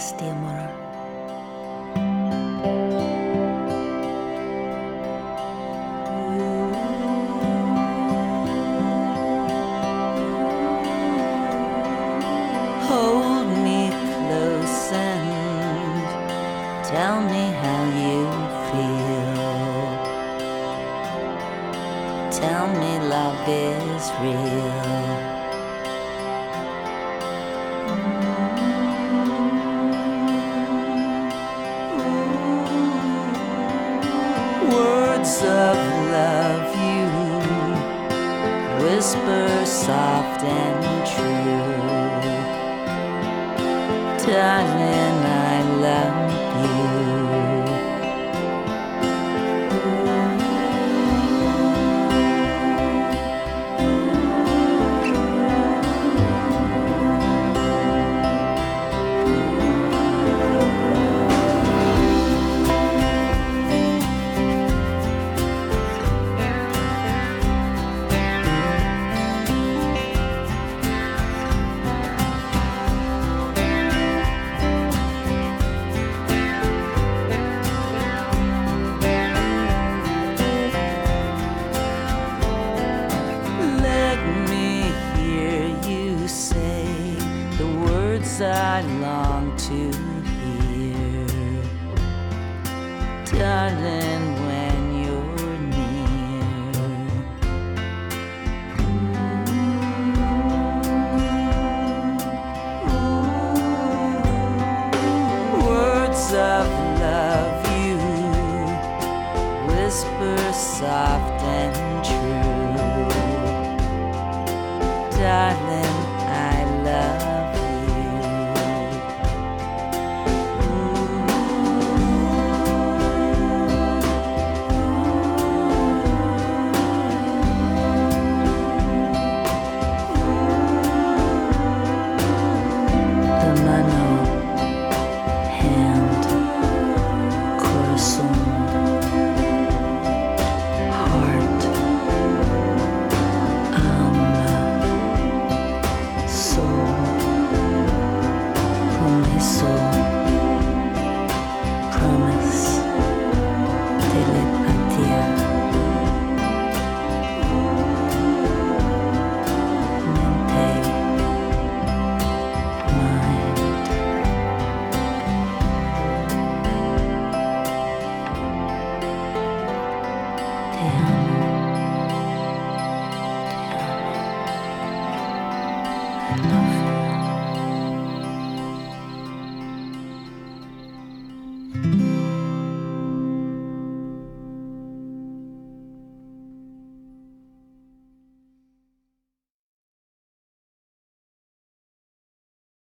resti, amor. Hold me close and tell me how you feel. Tell me love is real. Words of love you whisper soft and true. Darling, I love you. I long to hear, darling, when you're near. Words of love you whisper soft and true, darling, I love Te amo.